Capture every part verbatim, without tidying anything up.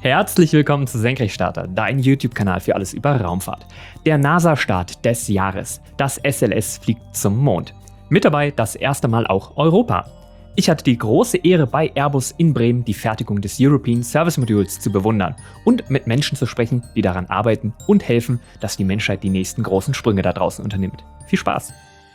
Herzlich willkommen zu Senkrechtstarter, dein YouTube-Kanal für alles über Raumfahrt. Der NASA-Start des Jahres. Das S L S fliegt zum Mond. Mit dabei das erste Mal auch Europa. Ich hatte die große Ehre, bei Airbus in Bremen die Fertigung des European Service Modules zu bewundern und mit Menschen zu sprechen, die daran arbeiten und helfen, dass die Menschheit die nächsten großen Sprünge da draußen unternimmt. Viel Spaß!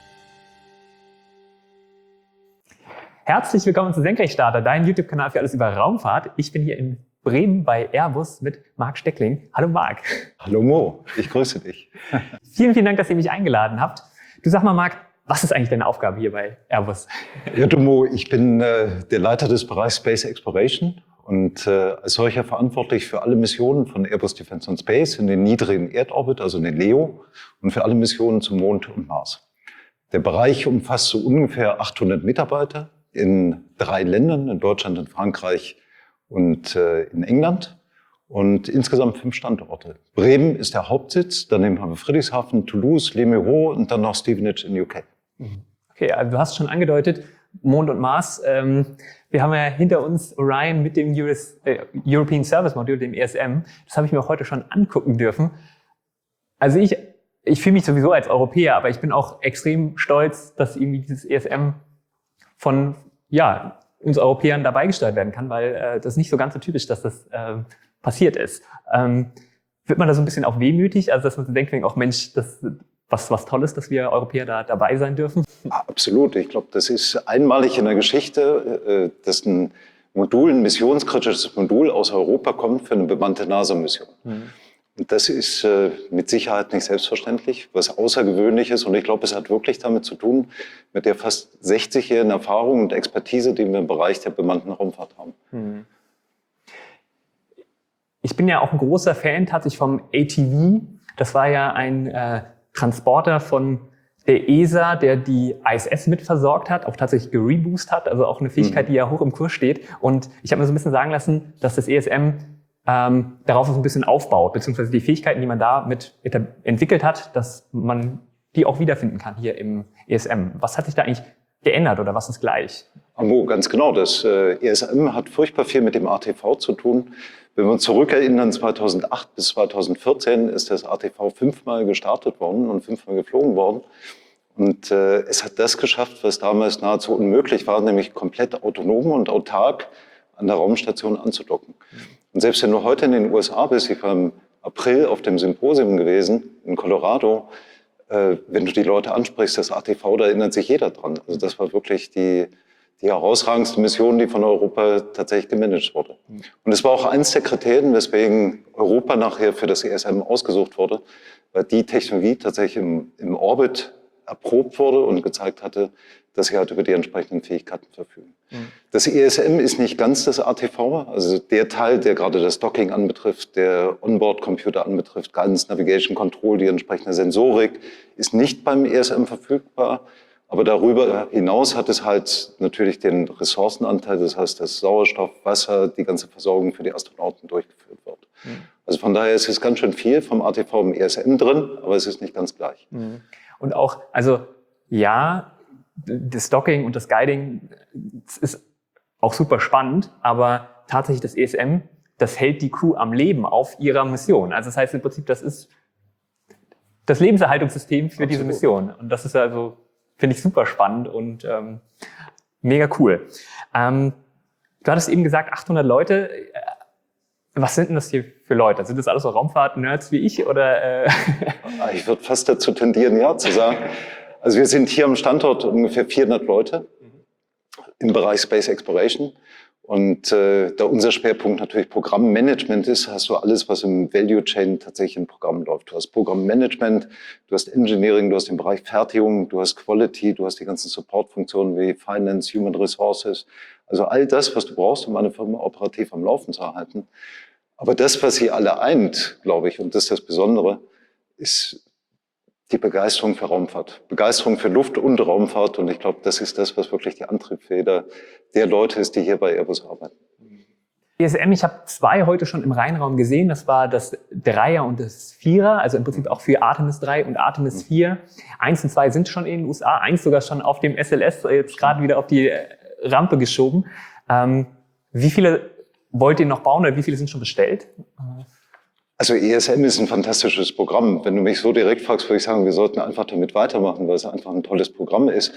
Herzlich willkommen zu Senkrechtstarter, dein YouTube-Kanal für alles über Raumfahrt. Ich bin hier in Bremen bei Airbus mit Marc Steckling. Hallo Marc. Hallo Mo, ich grüße dich. Vielen, vielen Dank, dass ihr mich eingeladen habt. Du sag mal Marc, was ist eigentlich deine Aufgabe hier bei Airbus? Ja, du Mo, ich bin äh, der Leiter des Bereichs Space Exploration und äh, als solcher verantwortlich für alle Missionen von Airbus Defence and Space in den niedrigen Erdorbit, also in den L E O, und für alle Missionen zum Mond und Mars. Der Bereich umfasst so ungefähr achthundert Mitarbeiter in drei Ländern, in Deutschland, in Frankreich und äh, in England. Und insgesamt fünf Standorte. Bremen ist der Hauptsitz, daneben haben wir Friedrichshafen, Toulouse, Les Mureaux und dann noch Stevenage in U K. Okay, also du hast schon angedeutet, Mond und Mars. Ähm, wir haben ja hinter uns Orion mit dem U S, äh, European Service Module, dem E S M. Das habe ich mir auch heute schon angucken dürfen. Also ich, ich fühle mich sowieso als Europäer, aber ich bin auch extrem stolz, dass irgendwie dieses E S M von ja, uns Europäern dabei gesteuert werden kann, weil äh, das ist nicht so ganz so typisch, dass das äh, passiert ist. Ähm, wird man da so ein bisschen auch wehmütig, also dass man so denkt, auch Mensch, das was was Tolles, dass wir Europäer da dabei sein dürfen? Absolut. Ich glaube, das ist einmalig in der Geschichte, äh, dass ein Modul, ein missionskritisches Modul aus Europa kommt für eine bemannte NASA-Mission. Mhm. Und das ist äh, mit Sicherheit nicht selbstverständlich, was außergewöhnlich ist. Und ich glaube, es hat wirklich damit zu tun, mit der fast sechzigjährigen Erfahrung und Expertise, die wir im Bereich der bemannten Raumfahrt haben. Mhm. Ich bin ja auch ein großer Fan tatsächlich vom A T V. Das war ja ein äh, Transporter von der E S A, der die I S S mitversorgt hat, auch tatsächlich gereboost hat, also auch eine Fähigkeit, mhm. die ja hoch im Kurs steht. Und ich habe mir so ein bisschen sagen lassen, dass das E S M ähm, darauf so ein bisschen aufbaut, beziehungsweise die Fähigkeiten, die man da mit entwickelt hat, dass man die auch wiederfinden kann hier im E S M. Was hat sich da eigentlich geändert oder was ist gleich? Amo, ganz genau. Das äh, E S M hat furchtbar viel mit dem A T V zu tun. Wenn wir uns zurückerinnern, zweitausendacht bis zweitausendvierzehn ist das A T V fünfmal gestartet worden und fünfmal geflogen worden. Und äh, es hat das geschafft, was damals nahezu unmöglich war, nämlich komplett autonom und autark an der Raumstation anzudocken. Und selbst wenn du heute in den U S A bist, ich war im April auf dem Symposium gewesen in Colorado, äh, wenn du die Leute ansprichst, das A T V, da erinnert sich jeder dran. Also das war wirklich die, die herausragendste Mission, die von Europa tatsächlich gemanagt wurde. Und es war auch eins der Kriterien, weswegen Europa nachher für das E S M ausgesucht wurde, weil die Technologie tatsächlich im, im Orbit erprobt wurde und gezeigt hatte, dass sie halt über die entsprechenden Fähigkeiten verfügen. Mhm. Das E S M ist nicht ganz das A T V, also der Teil, der gerade das Docking anbetrifft, der Onboard-Computer anbetrifft, Guidance, Navigation, Control, die entsprechende Sensorik, ist nicht beim E S M verfügbar. Aber darüber hinaus hat es halt natürlich den Ressourcenanteil, das heißt, dass Sauerstoff, Wasser, die ganze Versorgung für die Astronauten durchgeführt wird. Mhm. Also von daher ist es ganz schön viel vom A T V im E S M drin, aber es ist nicht ganz gleich. Mhm. Und auch, also ja, das Docking und das Guiding, das ist auch super spannend, aber tatsächlich das E S M, das hält die Crew am Leben auf ihrer Mission. Also das heißt im Prinzip, das ist das Lebenserhaltungssystem für Absolut. Diese Mission. Und das ist also, finde ich, super spannend und ähm, mega cool. Ähm, du hattest eben gesagt, achthundert Leute. Was sind denn das hier für Leute? Sind das alles so Raumfahrt-Nerds wie ich? Oder, äh? Ich würde fast dazu tendieren, ja zu sagen. Also wir sind hier am Standort ungefähr vierhundert Leute im Bereich Space Exploration. Und äh, da unser Schwerpunkt natürlich Programmmanagement ist, hast du alles, was im Value Chain tatsächlich im Programm läuft. Du hast Programmmanagement, du hast Engineering, du hast den Bereich Fertigung, du hast Quality, du hast die ganzen Support-Funktionen wie Finance, Human Resources. Also all das, was du brauchst, um eine Firma operativ am Laufen zu erhalten. Aber das, was sie alle eint, glaube ich, und das ist das Besondere, ist die Begeisterung für Raumfahrt. Begeisterung für Luft- und Raumfahrt. Und ich glaube, das ist das, was wirklich die Antriebsfeder der Leute ist, die hier bei Airbus arbeiten. E S M, ich habe zwei heute schon im Rheinraum gesehen. Das war das Dreier und das Vierer, also im Prinzip auch für Artemis drei und Artemis vier. Eins und zwei sind schon in den U S A, eins sogar schon auf dem S L S, jetzt gerade wieder auf die Rampe geschoben. Ähm, wie viele wollt ihr noch bauen oder wie viele sind schon bestellt? Also E S M ist ein fantastisches Programm. Wenn du mich so direkt fragst, würde ich sagen, wir sollten einfach damit weitermachen, weil es einfach ein tolles Programm ist.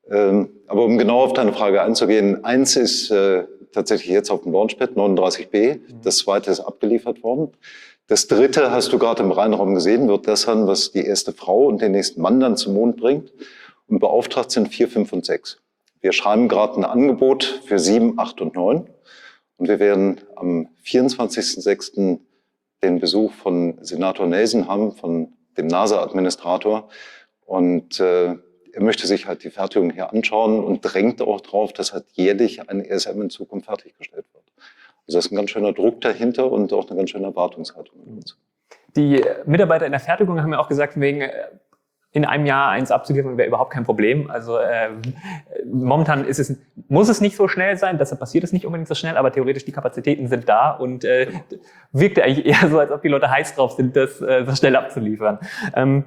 Aber um genau auf deine Frage einzugehen, eins ist äh, tatsächlich jetzt auf dem Launchpad, neununddreißig B. Das zweite ist abgeliefert worden. Das dritte, hast du gerade im Rheinraum gesehen, wird das sein, was die erste Frau und den nächsten Mann dann zum Mond bringt. Und beauftragt sind vier, fünf und sechs. Wir schreiben gerade ein Angebot für sieben, acht und neun. Und wir werden am vierundzwanzigsten sechsten den Besuch von Senator Nelson haben, von dem NASA-Administrator. Und äh, er möchte sich halt die Fertigung hier anschauen und drängt auch drauf, dass halt jährlich ein E S M in Zukunft fertiggestellt wird. Also da ist ein ganz schöner Druck dahinter und auch eine ganz schöne Erwartungshaltung in uns. Die Mitarbeiter in der Fertigung haben ja auch gesagt, wegen in einem Jahr eins abzuliefern wäre überhaupt kein Problem. Also äh, momentan ist es, muss es nicht so schnell sein, deshalb passiert es nicht unbedingt so schnell, aber theoretisch die Kapazitäten sind da und äh, wirkt eigentlich eher so, als ob die Leute heiß drauf sind, das äh, so schnell abzuliefern. Ähm,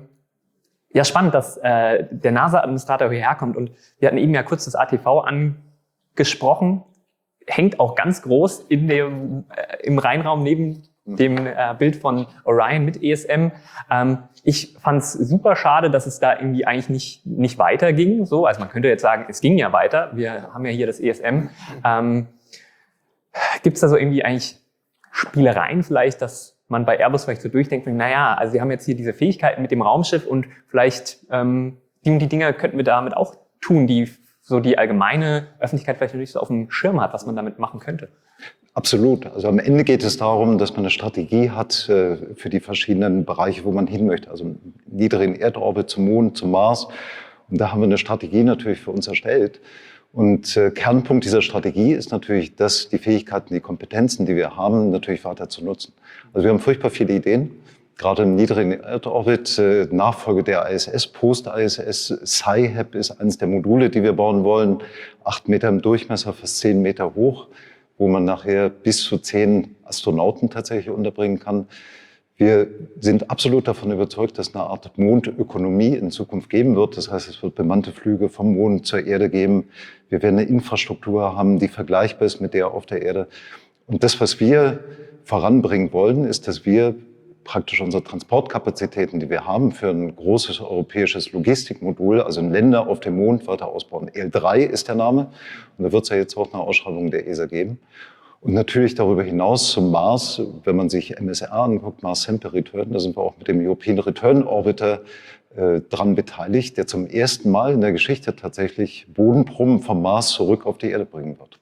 ja, spannend, dass äh, der NASA-Administrator hierher kommt und wir hatten eben ja kurz das A T V angesprochen, hängt auch ganz groß in dem, äh, im Rheinraum neben dem äh, Bild von Orion mit E S M. Ähm, ich fand es super schade, dass es da irgendwie eigentlich nicht, nicht weiterging. So, also man könnte jetzt sagen, es ging ja weiter. Wir haben ja hier das E S M. Ähm, Gibt es da so irgendwie eigentlich Spielereien vielleicht, dass man bei Airbus vielleicht so durchdenkt, naja, also wir haben jetzt hier diese Fähigkeiten mit dem Raumschiff und vielleicht ähm, die und die Dinge könnten wir damit auch tun, die so die allgemeine Öffentlichkeit vielleicht noch nicht so auf dem Schirm hat, was man damit machen könnte. Absolut. Also am Ende geht es darum, dass man eine Strategie hat äh, für die verschiedenen Bereiche, wo man hin möchte. Also niedrigen Erdorbit zum Mond, zum Mars. Und da haben wir eine Strategie natürlich für uns erstellt. Und äh, Kernpunkt dieser Strategie ist natürlich, dass die Fähigkeiten, die Kompetenzen, die wir haben, natürlich weiter zu nutzen. Also wir haben furchtbar viele Ideen. Gerade im niedrigen Erdorbit, äh, Nachfolge der I S S, Post-I S S, Sci-Hab ist eines der Module, die wir bauen wollen. Acht Meter im Durchmesser, fast zehn Meter hoch, wo man nachher bis zu zehn Astronauten tatsächlich unterbringen kann. Wir sind absolut davon überzeugt, dass eine Art Mondökonomie in Zukunft geben wird. Das heißt, es wird bemannte Flüge vom Mond zur Erde geben. Wir werden eine Infrastruktur haben, die vergleichbar ist mit der auf der Erde. Und das, was wir voranbringen wollen, ist, dass wir praktisch unsere Transportkapazitäten, die wir haben, für ein großes europäisches Logistikmodul, also in Länder auf dem Mond, weiter ausbauen. E L drei ist der Name. Und da wird es ja jetzt auch eine Ausschreibung der E S A geben. Und natürlich darüber hinaus zum Mars, wenn man sich M S R anguckt, Mars Sample Return, da sind wir auch mit dem European Return Orbiter äh, dran beteiligt, der zum ersten Mal in der Geschichte tatsächlich Bodenproben vom Mars zurück auf die Erde bringen wird.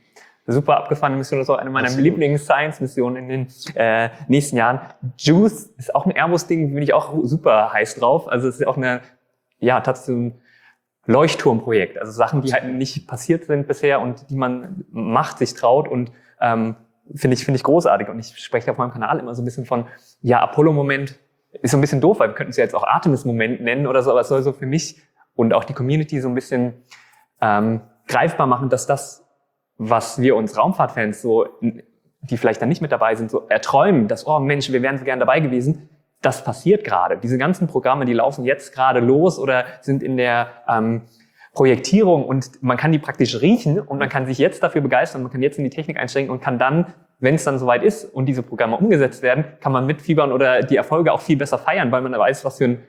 Super abgefahrene Mission, das ist auch eine meiner Lieblings-Science-Missionen in den äh, nächsten Jahren. JUICE ist auch ein Airbus-Ding, bin ich auch super heiß drauf. Also es ist auch eine, ja, tatsächlich ein Leuchtturmprojekt. Also Sachen, die halt nicht passiert sind bisher und die man macht, sich traut und ähm, finde ich, finde ich großartig. Und ich spreche auf meinem Kanal immer so ein bisschen von, ja, Apollo-Moment ist so ein bisschen doof, weil wir könnten es ja jetzt auch Artemis-Moment nennen oder so, aber es soll so für mich und auch die Community so ein bisschen ähm, greifbar machen, dass das, was wir uns Raumfahrtfans so, die vielleicht dann nicht mit dabei sind, so erträumen, dass, oh Mensch, wir wären so gern dabei gewesen, das passiert gerade. Diese ganzen Programme, die laufen jetzt gerade los oder sind in der ähm, Projektierung und man kann die praktisch riechen und man kann sich jetzt dafür begeistern, man kann jetzt in die Technik einsteigen und kann dann, wenn es dann soweit ist und diese Programme umgesetzt werden, kann man mitfiebern oder die Erfolge auch viel besser feiern, weil man weiß, was für ein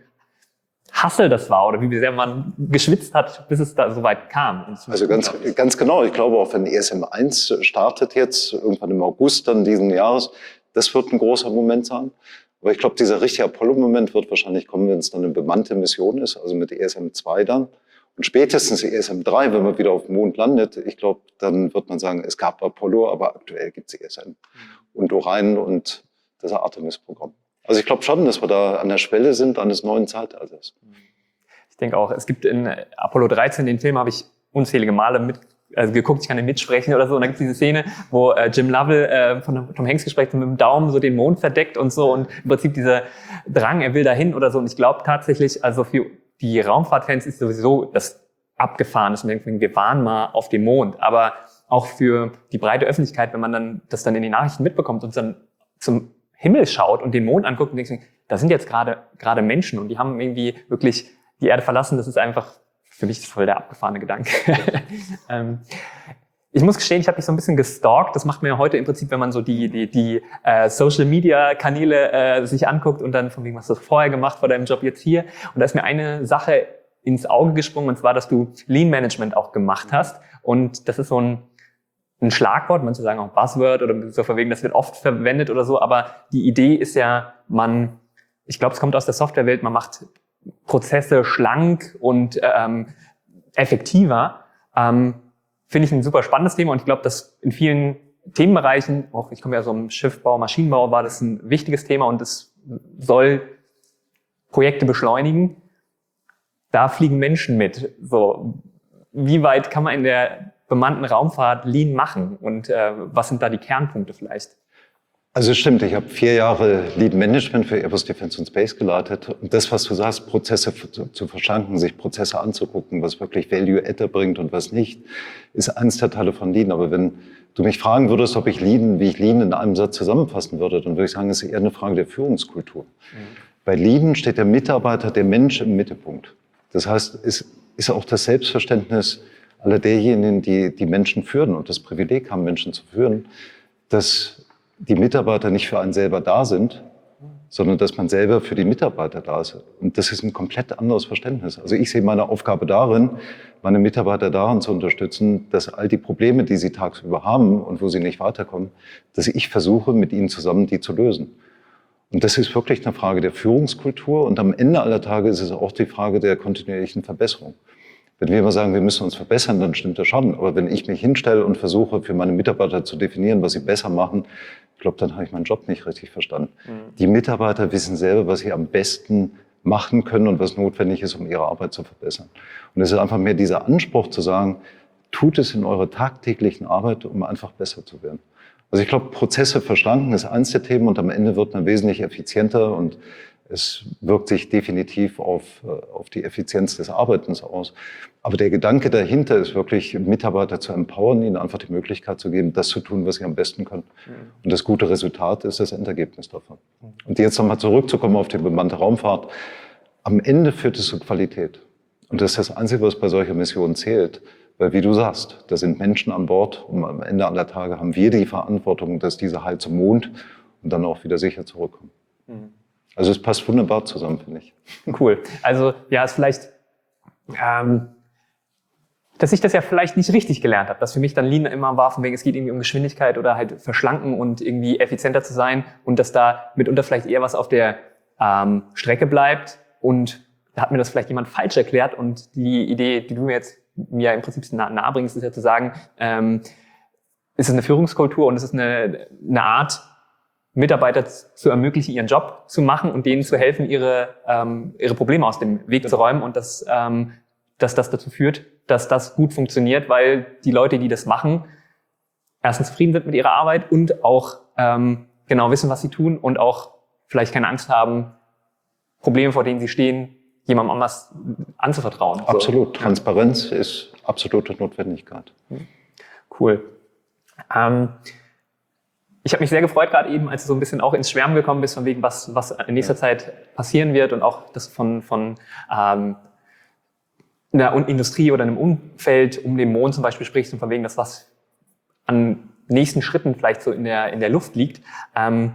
Hassel das war oder wie sehr man geschwitzt hat, bis es da soweit kam. Also ganz, ganz genau. Ich glaube, auch wenn E S M eins startet jetzt, irgendwann im August dann diesen Jahres, das wird ein großer Moment sein. Aber ich glaube, dieser richtige Apollo-Moment wird wahrscheinlich kommen, wenn es dann eine bemannte Mission ist, also mit E S M zwei dann. Und spätestens E S M drei, wenn man wieder auf dem Mond landet, ich glaube, dann wird man sagen, es gab Apollo, aber aktuell gibt es E S M. Und Orion und das Artemis-Programm. Also ich glaube schon, dass wir da an der Schwelle sind eines neuen Zeitalters. Ich denke auch, es gibt in Apollo dreizehn, den Film habe ich unzählige Male mit, also geguckt, ich kann den mitsprechen oder so. Und dann gibt es diese Szene, wo äh, Jim Lovell äh, von Tom Hanks gesprochen mit dem Daumen so den Mond verdeckt und so. Und im Prinzip dieser Drang, er will dahin oder so. Und ich glaube tatsächlich, also für die Raumfahrtfans ist sowieso das Abgefahrenes. Wir waren mal auf dem Mond. Aber auch für die breite Öffentlichkeit, wenn man dann das dann in die Nachrichten mitbekommt und dann zum Himmel schaut und den Mond anguckt und denkt, da sind jetzt gerade gerade Menschen und die haben irgendwie wirklich die Erde verlassen. Das ist einfach für mich voll der abgefahrene Gedanke. ähm, Ich muss gestehen, ich habe dich so ein bisschen gestalkt. Das macht man ja heute im Prinzip, wenn man so die, die, die äh, Social-Media-Kanäle äh, sich anguckt und dann von wegen, was hast du vorher gemacht vor deinem Job jetzt hier. Und da ist mir eine Sache ins Auge gesprungen, und zwar, dass du Lean-Management auch gemacht hast. Und das ist so ein, ein Schlagwort, manche sagen auch Buzzword oder so von wegen, das wird oft verwendet oder so. Aber die Idee ist ja, man, ich glaube, es kommt aus der Softwarewelt, man macht Prozesse schlank und ähm, effektiver. Ähm, Finde ich ein super spannendes Thema, und ich glaube, dass in vielen Themenbereichen, auch ich komme ja so im Schiffbau, Maschinenbau, war das ein wichtiges Thema, und es soll Projekte beschleunigen. Da fliegen Menschen mit. So, wie weit kann man in der bemannten Raumfahrt Lean machen, und äh, was sind da die Kernpunkte vielleicht? Also es stimmt, ich habe vier Jahre Lean Management für Airbus Defence and Space geleitet. Und das, was du sagst, Prozesse zu, zu verschlanken, sich Prozesse anzugucken, was wirklich Value-Add bringt und was nicht, ist eins der Teile von Lean. Aber wenn du mich fragen würdest, ob ich Lean, wie ich Lean in einem Satz zusammenfassen würde, dann würde ich sagen, es ist eher eine Frage der Führungskultur. Mhm. Bei Lean steht der Mitarbeiter, der Mensch im Mittelpunkt. Das heißt, es ist auch das Selbstverständnis aller derjenigen, die die Menschen führen und das Privileg haben, Menschen zu führen, dass die Mitarbeiter nicht für einen selber da sind, sondern dass man selber für die Mitarbeiter da ist. Und das ist ein komplett anderes Verständnis. Also ich sehe meine Aufgabe darin, meine Mitarbeiter darin zu unterstützen, dass all die Probleme, die sie tagsüber haben und wo sie nicht weiterkommen, dass ich versuche, mit ihnen zusammen die zu lösen. Und das ist wirklich eine Frage der Führungskultur, und am Ende aller Tage ist es auch die Frage der kontinuierlichen Verbesserung. Wenn wir immer sagen, wir müssen uns verbessern, dann stimmt das schon. Aber wenn ich mich hinstelle und versuche, für meine Mitarbeiter zu definieren, was sie besser machen, ich glaube, dann habe ich meinen Job nicht richtig verstanden. Mhm. Die Mitarbeiter wissen selber, was sie am besten machen können und was notwendig ist, um ihre Arbeit zu verbessern. Und es ist einfach mehr dieser Anspruch zu sagen, tut es in eurer tagtäglichen Arbeit, um einfach besser zu werden. Also ich glaube, Prozesse verschlanken ist eins der Themen, und am Ende wird man wesentlich effizienter, und es wirkt sich definitiv auf, auf die Effizienz des Arbeitens aus. Aber der Gedanke dahinter ist wirklich, Mitarbeiter zu empowern, ihnen einfach die Möglichkeit zu geben, das zu tun, was sie am besten können. Mhm. Und das gute Resultat ist das Endergebnis davon. Mhm. Und jetzt nochmal zurückzukommen auf die bemannte Raumfahrt. Am Ende führt es zu Qualität. Und das ist das Einzige, was bei solcher Mission zählt. Weil, wie du sagst, da sind Menschen an Bord, und am Ende aller Tage haben wir die Verantwortung, dass diese halt zum Mond und dann auch wieder sicher zurückkommen. Mhm. Also es passt wunderbar zusammen, finde ich. Cool. Also ja, ist vielleicht, ähm, dass ich das ja vielleicht nicht richtig gelernt habe, dass für mich dann Lean immer war, von wegen, es geht irgendwie um Geschwindigkeit oder halt verschlanken und irgendwie effizienter zu sein, und dass da mitunter vielleicht eher was auf der ähm, Strecke bleibt, und da hat mir das vielleicht jemand falsch erklärt, und die Idee, die du mir jetzt mir im Prinzip nah, nahe bringst, ist ja zu sagen, ähm, es ist eine Führungskultur und es ist eine, eine Art, Mitarbeiter zu ermöglichen, ihren Job zu machen und denen zu helfen, ihre ähm, ihre Probleme aus dem Weg zu räumen, und dass ähm, dass das dazu führt, dass das gut funktioniert, weil die Leute, die das machen, erstens zufrieden sind mit ihrer Arbeit und auch ähm, genau wissen, was sie tun, und auch vielleicht keine Angst haben, Probleme, vor denen sie stehen, jemandem anders anzuvertrauen. Absolut. So. Transparenz ja. ist absolute Notwendigkeit. Cool. Ähm, Ich habe mich sehr gefreut, gerade eben, als du so ein bisschen auch ins Schwärmen gekommen bist, von wegen, was, was in nächster ja. Zeit passieren wird, und auch das von, von ähm, einer Industrie oder einem Umfeld um den Mond zum Beispiel sprichst, und von wegen, dass was an nächsten Schritten vielleicht so in der, in der Luft liegt. Ähm,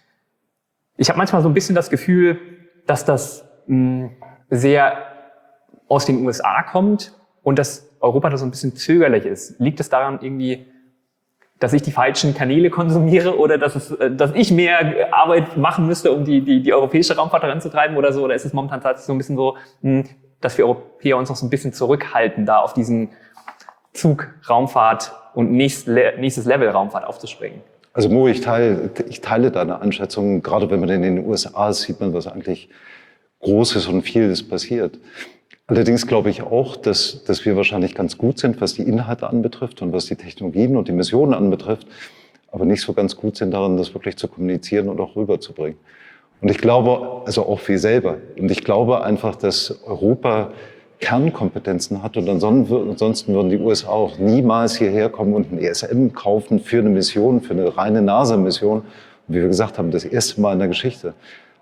ich habe manchmal so ein bisschen das Gefühl, dass das mh, sehr aus den U S A kommt und dass Europa da so ein bisschen zögerlich ist. Liegt es daran irgendwie, dass ich die falschen Kanäle konsumiere, oder dass es, dass ich mehr Arbeit machen müsste, um die, die, die europäische Raumfahrt voranzutreiben oder so? Oder ist es momentan tatsächlich so ein bisschen so, dass wir Europäer uns noch so ein bisschen zurückhalten, da auf diesen Zug Raumfahrt und nächstes, nächstes Level Raumfahrt aufzuspringen? Also Mo, ich teile, ich teile deine Einschätzung. Gerade wenn man in den U S A ist, sieht man, was eigentlich Großes und Vieles passiert. Allerdings glaube ich auch, dass, dass wir wahrscheinlich ganz gut sind, was die Inhalte anbetrifft und was die Technologien und die Missionen anbetrifft, aber nicht so ganz gut sind darin, das wirklich zu kommunizieren und auch rüberzubringen. Und ich glaube, also auch wir selber, und ich glaube einfach, dass Europa Kernkompetenzen hat, und ansonsten würden die U S A auch niemals hierher kommen und ein E S M kaufen für eine Mission, für eine reine NASA-Mission. Und wie wir gesagt haben, das erste Mal in der Geschichte.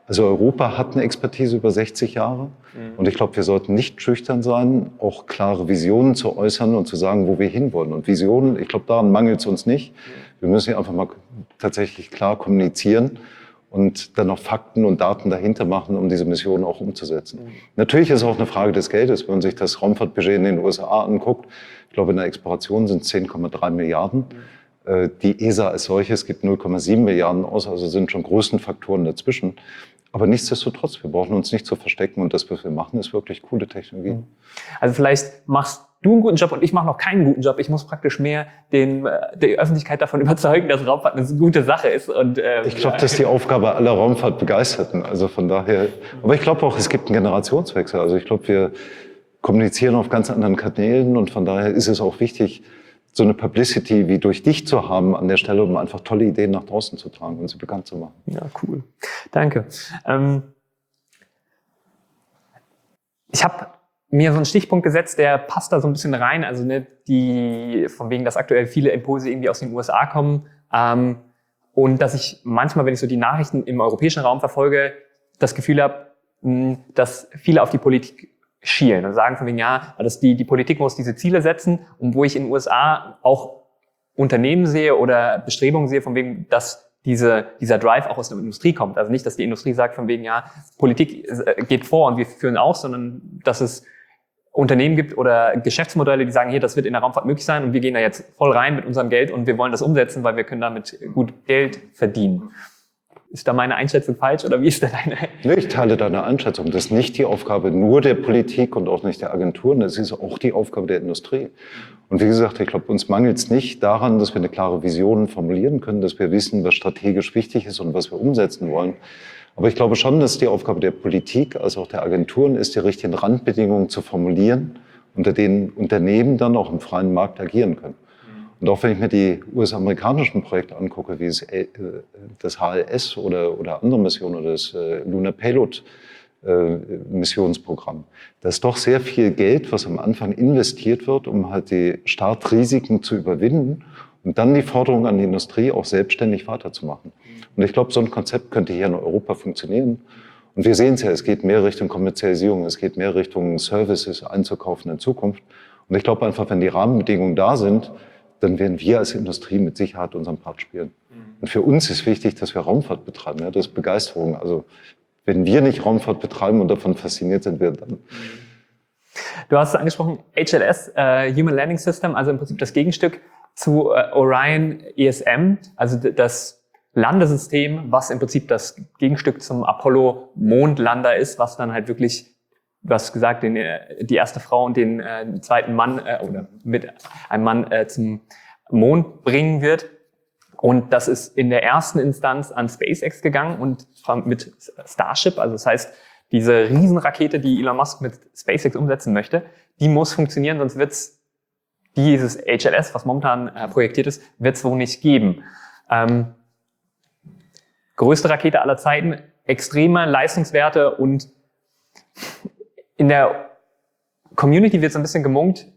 Also Europa hat eine Expertise über sechzig Jahre mhm. und ich glaube, wir sollten nicht schüchtern sein, auch klare Visionen zu äußern und zu sagen, wo wir hinwollen. Und Visionen, ich glaube, daran mangelt es uns nicht. Wir müssen ja einfach mal tatsächlich klar kommunizieren und dann noch Fakten und Daten dahinter machen, um diese Mission auch umzusetzen. Mhm. Natürlich ist es auch eine Frage des Geldes, wenn man sich das Raumfahrtbudget in den U S A anguckt. Ich glaube, in der Exploration sind es zehn Komma drei Milliarden. Mhm. Die E S A als solches gibt null Komma sieben Milliarden aus, also sind schon Größenfaktoren dazwischen. Aber nichtsdestotrotz, wir brauchen uns nicht zu verstecken und das, was wir machen, ist wirklich coole Technologie. Also vielleicht machst du einen guten Job und ich mache noch keinen guten Job. Ich muss praktisch mehr den, die Öffentlichkeit davon überzeugen, dass Raumfahrt eine gute Sache ist. Und, ähm, ich glaube, das ist die Aufgabe aller Raumfahrtbegeisterten. Also von daher. Aber ich glaube auch, es gibt einen Generationswechsel. Also ich glaube, wir kommunizieren auf ganz anderen Kanälen und von daher ist es auch wichtig, so eine Publicity wie durch dich zu haben an der Stelle, um einfach tolle Ideen nach draußen zu tragen und sie bekannt zu machen. Ja, cool. Danke. Ähm, ich habe mir so einen Stichpunkt gesetzt, der passt da so ein bisschen rein. Also ne, die, von wegen, dass aktuell viele Impulse irgendwie aus den U S A kommen. Ähm, und dass ich manchmal, wenn ich so die Nachrichten im europäischen Raum verfolge, das Gefühl habe, dass viele auf die Politik schielen und sagen von wegen, ja, dass die, die Politik muss diese Ziele setzen und wo ich in den U S A auch Unternehmen sehe oder Bestrebungen sehe von wegen, dass diese, dieser Drive auch aus der Industrie kommt. Also nicht, dass die Industrie sagt von wegen, ja, Politik geht vor und wir führen auch, sondern dass es Unternehmen gibt oder Geschäftsmodelle, die sagen, hier, das wird in der Raumfahrt möglich sein und wir gehen da jetzt voll rein mit unserem Geld und wir wollen das umsetzen, weil wir können damit gut Geld verdienen. Ist da meine Einschätzung falsch oder wie ist da deine? Ich teile deine Einschätzung. Das ist nicht die Aufgabe nur der Politik und auch nicht der Agenturen, das ist auch die Aufgabe der Industrie. Und wie gesagt, ich glaube, uns mangelt es nicht daran, dass wir eine klare Vision formulieren können, dass wir wissen, was strategisch wichtig ist und was wir umsetzen wollen. Aber ich glaube schon, dass die Aufgabe der Politik als auch der Agenturen ist, die richtigen Randbedingungen zu formulieren, unter denen Unternehmen dann auch im freien Markt agieren können. Und auch wenn ich mir die U S-amerikanischen Projekte angucke, wie das H L S oder, oder andere Missionen oder das Lunar Payload Missionsprogramm, da ist doch sehr viel Geld, was am Anfang investiert wird, um halt die Startrisiken zu überwinden und dann die Forderung an die Industrie auch selbstständig weiterzumachen. Und ich glaube, so ein Konzept könnte hier in Europa funktionieren. Und wir sehen es ja, es geht mehr Richtung Kommerzialisierung, es geht mehr Richtung Services einzukaufen in Zukunft. Und ich glaube einfach, wenn die Rahmenbedingungen da sind, dann werden wir als Industrie mit Sicherheit unseren Part spielen. Und für uns ist wichtig, dass wir Raumfahrt betreiben. Ja, das ist Begeisterung. Also wenn wir nicht Raumfahrt betreiben und davon fasziniert sind, wir dann. Du hast es angesprochen, H L S, äh, Human Landing System, also im Prinzip das Gegenstück zu äh, Orion E S M, also das Landesystem, was im Prinzip das Gegenstück zum Apollo-Mondlander ist, was dann halt wirklich, du hast gesagt, den, die erste Frau und den äh, zweiten Mann äh, oder mit einem Mann äh, zum Mond bringen wird. Und das ist in der ersten Instanz an SpaceX gegangen und mit Starship, also das heißt, diese Riesenrakete, die Elon Musk mit SpaceX umsetzen möchte, die muss funktionieren, sonst wird's dieses H L S, was momentan äh, projektiert ist, wird's wohl nicht geben. Ähm, größte Rakete aller Zeiten, extreme Leistungswerte und in der Community wird so ein bisschen gemunkt,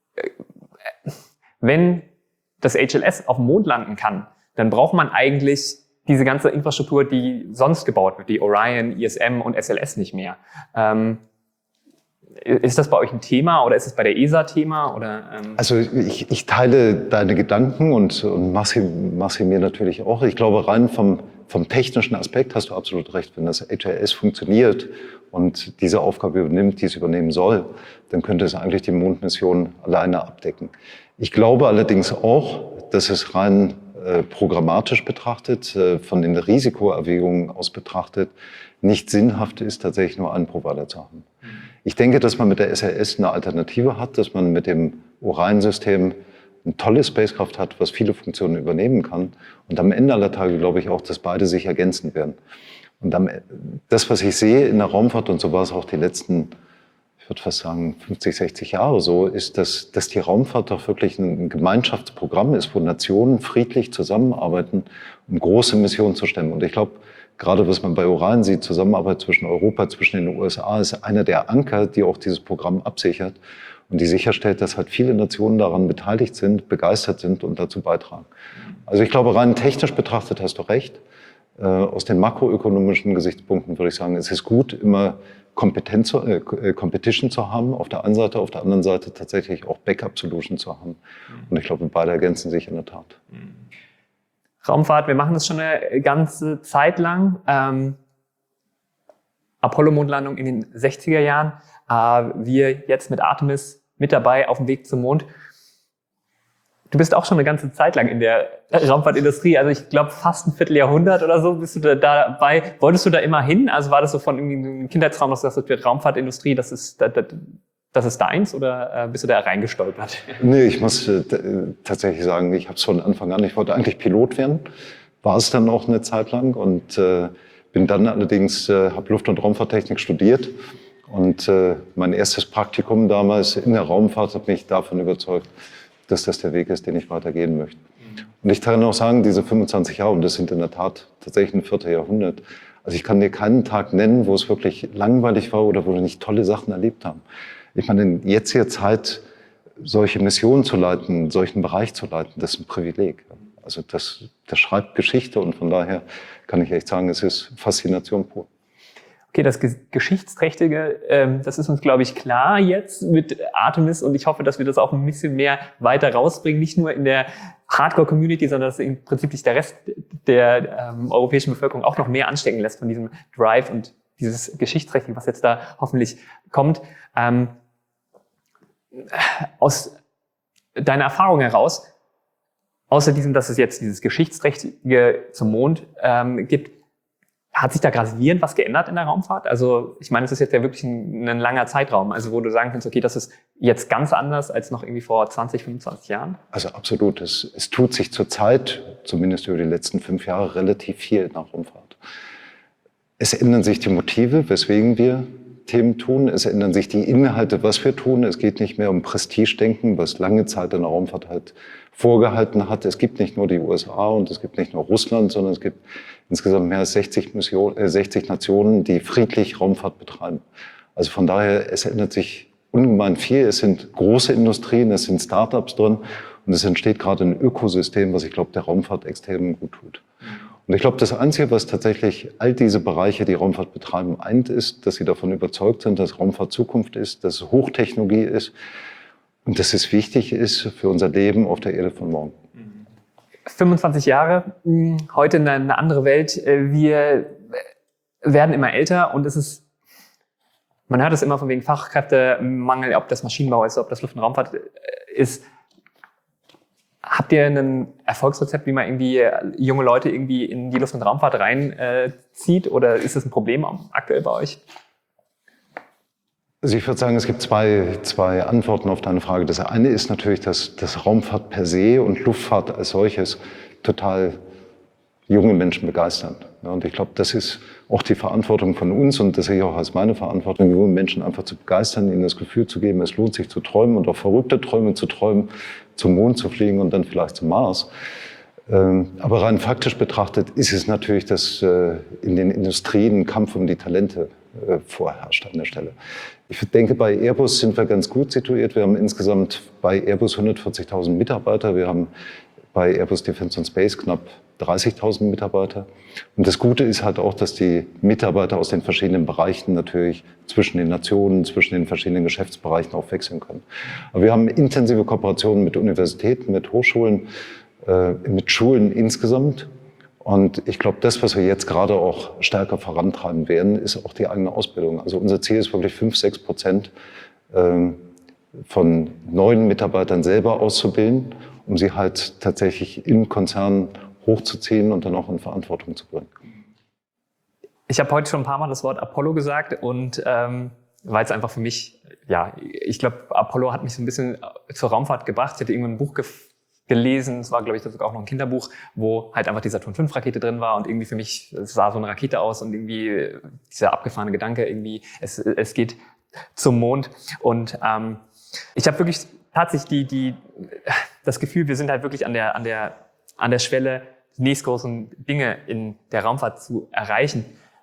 wenn das H L S auf dem Mond landen kann, dann braucht man eigentlich diese ganze Infrastruktur, die sonst gebaut wird, die Orion, I S M und S L S nicht mehr. Ähm, ist das bei euch ein Thema oder ist es bei der E S A Thema? Oder, ähm? Also ich, ich teile deine Gedanken und, und mach sie, mach sie mir natürlich auch. Ich glaube, rein vom, vom technischen Aspekt hast du absolut recht. Wenn das H L S funktioniert und diese Aufgabe übernimmt, die es übernehmen soll, dann könnte es eigentlich die Mondmission alleine abdecken. Ich glaube allerdings auch, dass es rein äh, programmatisch betrachtet, äh, von den Risikoerwägungen aus betrachtet, nicht sinnhaft ist, tatsächlich nur einen Provider zu haben. Ich denke, dass man mit der S L S eine Alternative hat, dass man mit dem Orion-System ein tolles Spacecraft hat, was viele Funktionen übernehmen kann. Und am Ende aller Tage glaube ich auch, dass beide sich ergänzen werden. Und am, das, was ich sehe in der Raumfahrt, und so war es auch die letzten, ich würde fast sagen, fünfzig, sechzig Jahre so, ist, dass, dass die Raumfahrt doch wirklich ein Gemeinschaftsprogramm ist, wo Nationen friedlich zusammenarbeiten, um große Missionen zu stemmen. Und ich glaube, gerade was man bei Orion sieht, Zusammenarbeit zwischen Europa, zwischen den U S A, ist einer der Anker, die auch dieses Programm absichert und die sicherstellt, dass halt viele Nationen daran beteiligt sind, begeistert sind und dazu beitragen. Also ich glaube, rein technisch betrachtet hast du recht. Äh, aus den makroökonomischen Gesichtspunkten würde ich sagen, es ist gut, immer Kompetenz, äh, Competition zu haben auf der einen Seite, auf der anderen Seite tatsächlich auch Backup-Solution zu haben. Und ich glaube, beide ergänzen sich in der Tat. Raumfahrt, wir machen das schon eine ganze Zeit lang. Ähm, Apollo-Mondlandung in den sechziger Jahren. Äh, wir jetzt mit Artemis mit dabei auf dem Weg zum Mond. Du bist auch schon eine ganze Zeit lang in der Raumfahrtindustrie, also ich glaube fast ein Vierteljahrhundert oder so bist du da dabei. Wolltest du da immer hin? Also war das so von irgendwie einem Kindheitstraum, dass du sagst, die Raumfahrtindustrie, das ist, das, das ist deins, oder bist du da reingestolpert? Nee, ich muss äh, tatsächlich sagen, ich habe es von Anfang an, ich wollte eigentlich Pilot werden, war es dann auch eine Zeit lang und äh, bin dann allerdings, äh, habe Luft- und Raumfahrttechnik studiert und äh, mein erstes Praktikum damals in der Raumfahrt hat mich davon überzeugt, dass das der Weg ist, den ich weitergehen möchte. Und ich kann auch sagen, diese fünfundzwanzig Jahre, und das sind in der Tat tatsächlich ein Vierteljahrhundert, also ich kann dir keinen Tag nennen, wo es wirklich langweilig war oder wo wir nicht tolle Sachen erlebt haben. Ich meine, in jetziger Zeit solche Missionen zu leiten, solchen Bereich zu leiten, das ist ein Privileg. Also das, das schreibt Geschichte und von daher kann ich echt sagen, es ist Faszination pur. Okay, das Geschichtsträchtige, ähm, das ist uns, glaube ich, klar jetzt mit Artemis, und ich hoffe, dass wir das auch ein bisschen mehr weiter rausbringen, nicht nur in der Hardcore-Community, sondern dass im Prinzip sich der Rest der ähm, europäischen Bevölkerung auch noch mehr anstecken lässt von diesem Drive und dieses Geschichtsträchtige, was jetzt da hoffentlich kommt. Ähm, aus deiner Erfahrung heraus, außer diesem, dass es jetzt dieses Geschichtsträchtige zum Mond ähm, gibt, hat sich da gravierend was geändert in der Raumfahrt? Also ich meine, es ist jetzt ja wirklich ein, ein langer Zeitraum, also wo du sagen kannst, okay, das ist jetzt ganz anders als noch irgendwie vor zwanzig, fünfundzwanzig Jahren? Also absolut. Es, es tut sich zurzeit, zumindest über die letzten fünf Jahre, relativ viel in der Raumfahrt. Es ändern sich die Motive, weswegen wir Themen tun. Es ändern sich die Inhalte, was wir tun. Es geht nicht mehr um Prestigedenken, was lange Zeit in der Raumfahrt halt vorgehalten hat. Es gibt nicht nur die U S A und es gibt nicht nur Russland, sondern es gibt insgesamt mehr als sechzig, Mission, äh, sechzig Nationen, die friedlich Raumfahrt betreiben. Also von daher, es ändert sich ungemein viel. Es sind große Industrien, es sind Startups drin und es entsteht gerade ein Ökosystem, was ich glaube, der Raumfahrt extrem gut tut. Und ich glaube, das Einzige, was tatsächlich all diese Bereiche, die Raumfahrt betreiben, eint, ist, dass sie davon überzeugt sind, dass Raumfahrt Zukunft ist, dass es Hochtechnologie ist und dass es wichtig ist für unser Leben auf der Erde von morgen. fünfundzwanzig Jahre, heute eine andere Welt. Wir werden immer älter und es ist, man hört es immer von wegen Fachkräftemangel, ob das Maschinenbau ist, ob das Luft- und Raumfahrt ist. Habt ihr ein Erfolgsrezept, wie man irgendwie junge Leute irgendwie in die Luft- und Raumfahrt reinzieht, äh, oder ist das ein Problem aktuell bei euch? Also ich würde sagen, es gibt zwei, zwei Antworten auf deine Frage. Das eine ist natürlich, dass, dass Raumfahrt per se und Luftfahrt als solches total junge Menschen begeistern. Ja, und ich glaube, das ist auch die Verantwortung von uns und das sehe ich auch als meine Verantwortung, junge Menschen einfach zu begeistern, ihnen das Gefühl zu geben, es lohnt sich zu träumen und auch verrückte Träume zu träumen, zum Mond zu fliegen und dann vielleicht zum Mars. Ähm, aber rein faktisch betrachtet ist es natürlich, dass äh, in den Industrien ein Kampf um die Talente äh, vorherrscht an der Stelle. Ich denke, bei Airbus sind wir ganz gut situiert. Wir haben insgesamt bei Airbus hundertvierzigtausend Mitarbeiter. Wir haben bei Airbus Defence and Space knapp dreißigtausend Mitarbeiter. Und das Gute ist halt auch, dass die Mitarbeiter aus den verschiedenen Bereichen natürlich zwischen den Nationen, zwischen den verschiedenen Geschäftsbereichen auch wechseln können. Aber wir haben intensive Kooperationen mit Universitäten, mit Hochschulen, äh, mit Schulen insgesamt. Und ich glaube, das, was wir jetzt gerade auch stärker vorantreiben werden, ist auch die eigene Ausbildung. Also unser Ziel ist wirklich fünf, sechs Prozent ähm, von neuen Mitarbeitern selber auszubilden, um sie halt tatsächlich im Konzern hochzuziehen und dann auch in Verantwortung zu bringen. Ich habe heute schon ein paar Mal das Wort Apollo gesagt und ähm, weil es einfach für mich, ja, ich glaube, Apollo hat mich so ein bisschen zur Raumfahrt gebracht. Ich hatte irgendwann ein Buch ge gelesen, es war, glaube ich, sogar auch noch ein Kinderbuch, wo halt einfach die Saturn fünf Rakete drin war und irgendwie für mich, es sah so eine Rakete aus und irgendwie dieser abgefahrene Gedanke, irgendwie, es, es geht zum Mond. Und ähm, ich habe wirklich tatsächlich die, die, das Gefühl, wir sind halt wirklich an der, an der, an der Schwelle, die nächstgroßen Dinge in der Raumfahrt zu erreichen.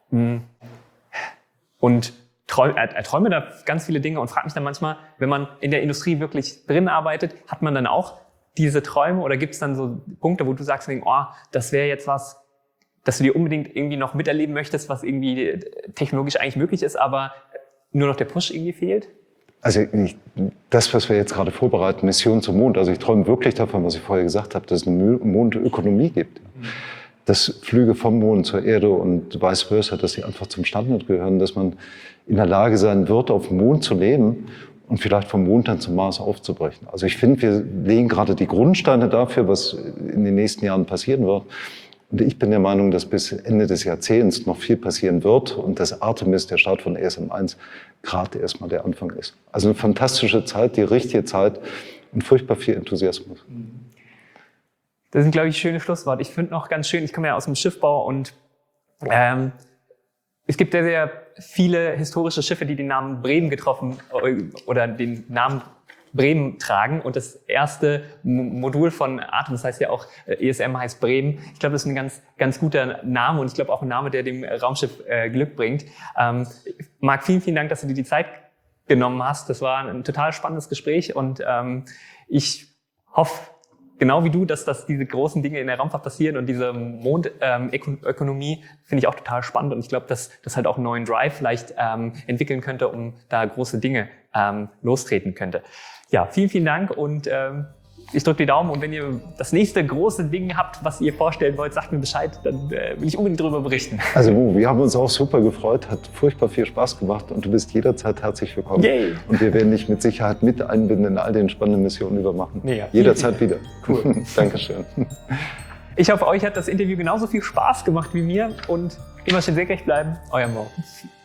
Und träum, er, er träume da ganz viele Dinge und fragt mich dann manchmal, wenn man in der Industrie wirklich drin arbeitet, hat man dann auch diese Träume oder gibt es dann so Punkte, wo du sagst, oh, das wäre jetzt was, dass du dir unbedingt irgendwie noch miterleben möchtest, was irgendwie technologisch eigentlich möglich ist, aber nur noch der Push irgendwie fehlt? Also ich, das, was wir jetzt gerade vorbereiten, Mission zum Mond, also ich träume wirklich davon, was ich vorher gesagt habe, dass es eine Mondökonomie gibt. Mhm. Dass Flüge vom Mond zur Erde und vice versa, dass sie einfach zum Standard gehören, dass man in der Lage sein wird, auf dem Mond zu leben und vielleicht vom Mond dann zum Mars aufzubrechen. Also ich finde, wir legen gerade die Grundsteine dafür, was in den nächsten Jahren passieren wird. Und ich bin der Meinung, dass bis Ende des Jahrzehnts noch viel passieren wird und dass Artemis, der Start von E S M eins, gerade erstmal der Anfang ist. Also eine fantastische Zeit, die richtige Zeit und furchtbar viel Enthusiasmus. Das sind, glaube ich, schöne Schlussworte. Ich finde noch ganz schön, ich komme ja aus dem Schiffbau und ähm, es gibt sehr, sehr viele historische Schiffe, die den Namen Bremen getroffen oder den Namen Bremen tragen. Und das erste Modul von Artemis heißt ja auch, E S M heißt Bremen. Ich glaube, das ist ein ganz, ganz guter Name und ich glaube auch ein Name, der dem Raumschiff äh, Glück bringt. Ähm, Marc, vielen, vielen Dank, dass du dir die Zeit genommen hast. Das war ein total spannendes Gespräch und ähm, ich hoffe, genau wie du, dass, dass diese großen Dinge in der Raumfahrt passieren und diese Mondökonomie ähm, finde ich auch total spannend und ich glaube, dass das halt auch einen neuen Drive vielleicht ähm, entwickeln könnte, um da große Dinge ähm, lostreten könnte. Ja, vielen, vielen Dank und ähm, ich drücke die Daumen und wenn ihr das nächste große Ding habt, was ihr vorstellen wollt, sagt mir Bescheid, dann äh, will ich unbedingt darüber berichten. Also wir haben uns auch super gefreut, hat furchtbar viel Spaß gemacht und du bist jederzeit herzlich willkommen. Yay. Und wir werden dich mit Sicherheit mit einbinden in all den spannenden Missionen, die wir machen. Mega. Jederzeit wieder. Cool. Dankeschön. Ich hoffe, euch hat das Interview genauso viel Spaß gemacht wie mir und immer schön senkrecht bleiben. Euer Mo.